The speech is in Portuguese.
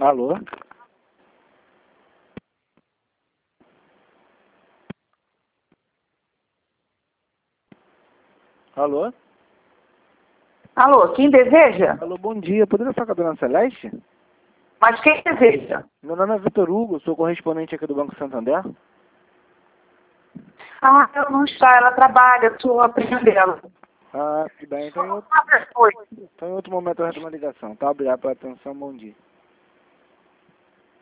Alô? Alô? Alô, quem deseja? Alô, bom dia. Poderia falar com a dona Celeste? Mas quem deseja? Meu nome é Vitor Hugo, sou correspondente aqui do Banco Santander. Ah, ela não está, ela trabalha, sou a prima dela. Ah, tudo bem. Então em outro momento eu retomo a ligação, tá? Obrigado pela atenção, bom dia.